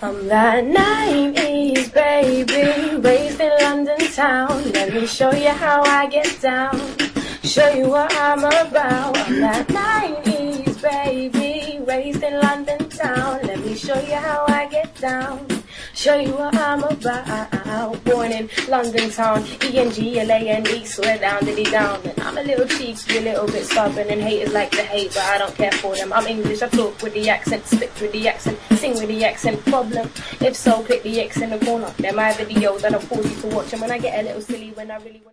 I'm that 90s baby, raised in London town. Let me show you how I get down, show you what I'm about. I'm that 90s baby, raised in London town. Let me show you how I get down, show you what I'm about. Born in London town, E-N-G-L-A-N-E, swear down, diddy down. And I'm a little cheeky, a little bit stubborn, and haters like to hate, but I don't care for them. I'm English, I talk with the accent, spit with the accent, sing with the accent. Problem? If so, click the X in the corner. They're my videos, and I'll pause you to watch them when I get a little silly when I really want.